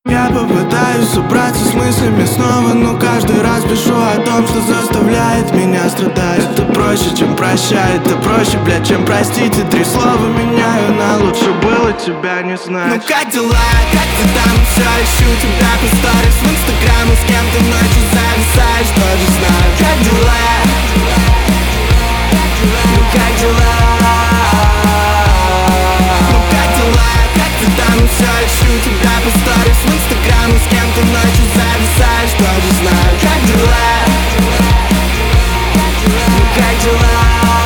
Я попытаюсь собраться с мыслями снова, но каждый раз пишу о том, что заставляет меня страдать. Это проще, чем прощать, это проще, блядь, чем простить. И 3 слова меняю на лучше, было тебя не знать. Ну как дела, как ты там, все ищу тебя по сторис в инстаграм, и с кем-то ночью зависаешь, тоже знаю. Как дела, ну как дела, ну как дела, как ты там, все ищу тебя по сторис в инстаграм, и с кем-то ночью зависаешь, тоже знаю. Как дела, ну как дела,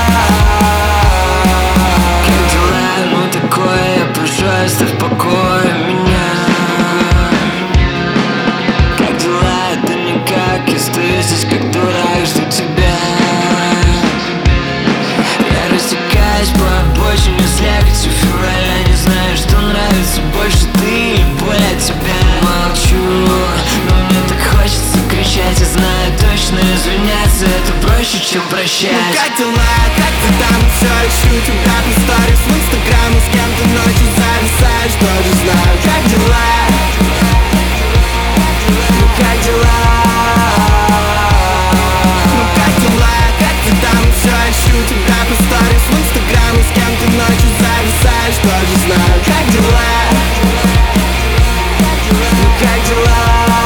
как дела, ну такое, прошу, оставь в покое меня. Как дела, да никак, я стою здесь как дурак, жду тебя. Я растекаюсь по обочине слякотью февраля, не знаю, что нравится больше, ты или боль от тебя. Молчу, но мне так хочется кричать, и знаю точно, извиняться это проще, чем прощать. Ну как дела, как ты там, все ищу тебя по сторис в инстаграм, и с кем-то ночью зависаешь, тоже знаю. Как дела, ну как дела, ну как дела, как ты там, все ищу тебя по сторис в инстаграм, и с кем-то ночью зависаешь, тоже знаю. Как дела, ну как дела.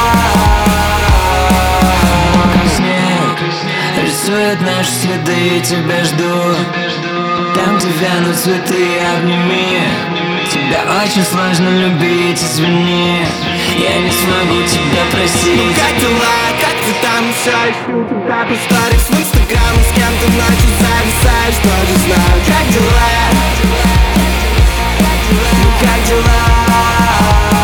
Мокрый снег рисует наши следы, тебя жду. Там, где вянут цветы, обними. Тебя очень сложно любить, извини. Я не смогу тебя простить. Ну как дела, как ты там, все ищу тебя по сторис в инстаграм, и с кем-то ночью зависаешь, тоже знаю. Как дела, ну как дела.